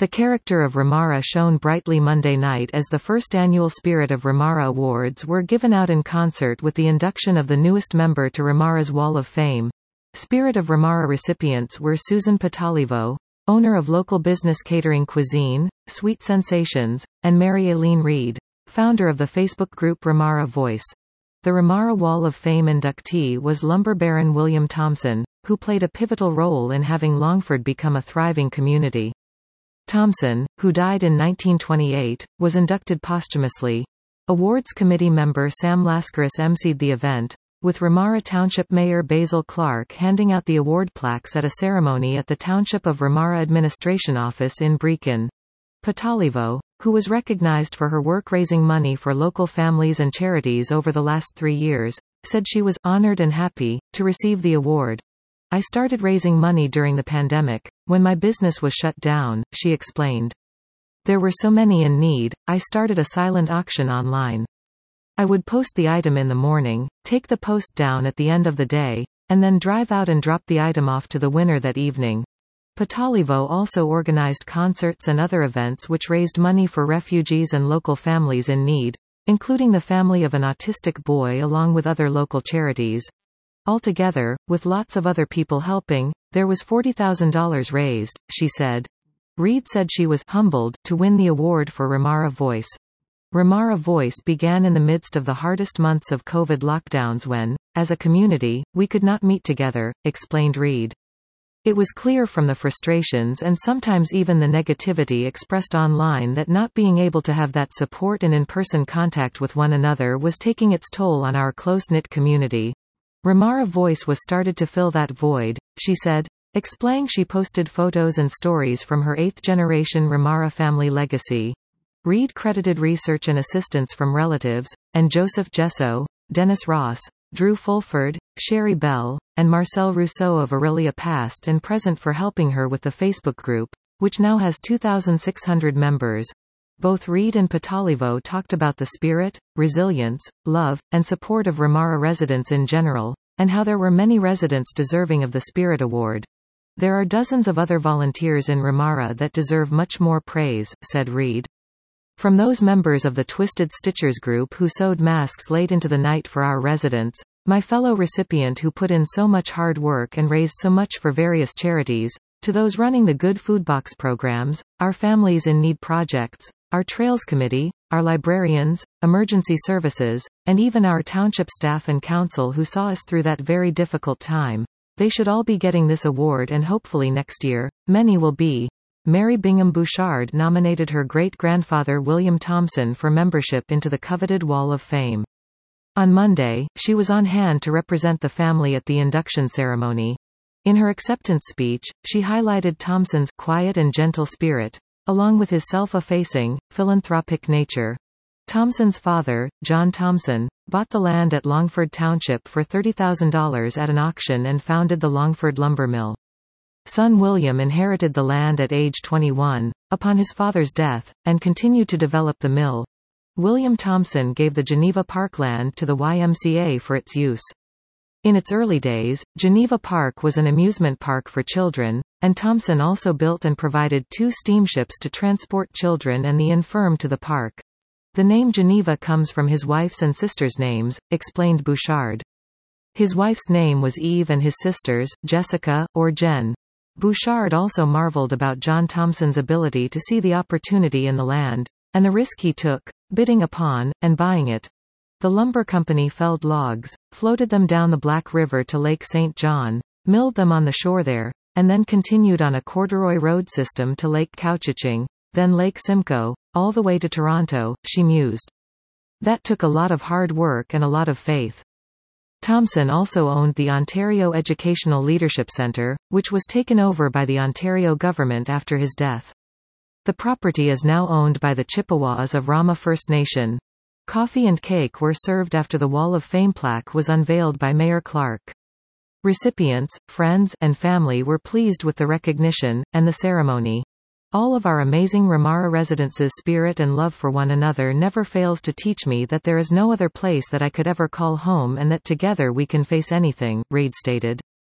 The character of Ramara shone brightly Monday night as the first annual Spirit of Ramara Awards were given out in concert with the induction of the newest member to Ramara's Wall of Fame. Spirit of Ramara recipients were Susan Patalivo, owner of local business Catering Cuisine, Sweet Sensations, and Mary Eileen Reed, founder of the Facebook group Ramara Voice. The Ramara Wall of Fame inductee was lumber baron William Thompson, who played a pivotal role in having Longford become a thriving community. Thompson, who died in 1928, was inducted posthumously. Awards Committee member Sam Laskaris emceed the event, with Ramara Township Mayor Basil Clark handing out the award plaques at a ceremony at the Township of Ramara Administration Office in Brecon. Patalivo, who was recognized for her work raising money for local families and charities over the last 3 years, said she was honored and happy to receive the award. I started raising money during the pandemic, when my business was shut down, she explained. There were so many in need, I started a silent auction online. I would post the item in the morning, take the post down at the end of the day, and then drive out and drop the item off to the winner that evening. Patalivo also organized concerts and other events which raised money for refugees and local families in need, including the family of an autistic boy along with other local charities. Altogether, with lots of other people helping, there was $40,000 raised, she said. Reed said she was humbled to win the award for Ramara Voice. Ramara Voice began in the midst of the hardest months of COVID lockdowns when, as a community, we could not meet together, explained Reed. It was clear from the frustrations and sometimes even the negativity expressed online that not being able to have that support and in-person contact with one another was taking its toll on our close-knit community. Ramara Voice was started to fill that void, she said, explaining she posted photos and stories from her 8th-generation Ramara family legacy. Reed credited research and assistance from relatives, and Joseph Gesso, Dennis Ross, Drew Fulford, Sherry Bell, and Marcel Rousseau of Aurelia past and present for helping her with the Facebook group, which now has 2,600 members. Both Reed and Patalivo talked about the spirit, resilience, love, and support of Ramara residents in general, and how there were many residents deserving of the Spirit Award. There are dozens of other volunteers in Ramara that deserve much more praise, said Reed. From those members of the Twisted Stitchers group who sewed masks late into the night for our residents, my fellow recipient who put in so much hard work and raised so much for various charities, to those running the Good Food Box programs, our Families in Need projects, our Trails Committee, our librarians, emergency services, and even our township staff and council who saw us through that very difficult time. They should all be getting this award and hopefully next year, many will be. Mary Bingham Bouchard nominated her great-grandfather William Thompson for membership into the coveted Wall of Fame. On Monday, she was on hand to represent the family at the induction ceremony. In her acceptance speech, she highlighted Thompson's quiet and gentle spirit, along with his self-effacing, philanthropic nature. Thompson's father, John Thompson, bought the land at Longford Township for $30,000 at an auction and founded the Longford Lumber Mill. Son William inherited the land at age 21, upon his father's death, and continued to develop the mill. William Thompson gave the Geneva Park land to the YMCA for its use. In its early days, Geneva Park was an amusement park for children, and Thompson also built and provided 2 steamships to transport children and the infirm to the park. The name Geneva comes from his wife's and sister's names, explained Bouchard. His wife's name was Eve and his sister's, Jessica, or Jen. Bouchard also marveled about John Thompson's ability to see the opportunity in the land, and the risk he took, bidding upon, and buying it. The lumber company felled logs, floated them down the Black River to Lake St. John, milled them on the shore there, and then continued on a corduroy road system to Lake Couchiching, then Lake Simcoe, all the way to Toronto, she mused. That took a lot of hard work and a lot of faith. Thompson also owned the Ontario Educational Leadership Centre, which was taken over by the Ontario government after his death. The property is now owned by the Chippewas of Rama First Nation. Coffee and cake were served after the Wall of Fame plaque was unveiled by Mayor Clark. Recipients, friends, and family were pleased with the recognition, and the ceremony. All of our amazing Ramara residents' spirit and love for one another never fails to teach me that there is no other place that I could ever call home and that together we can face anything, Reed stated.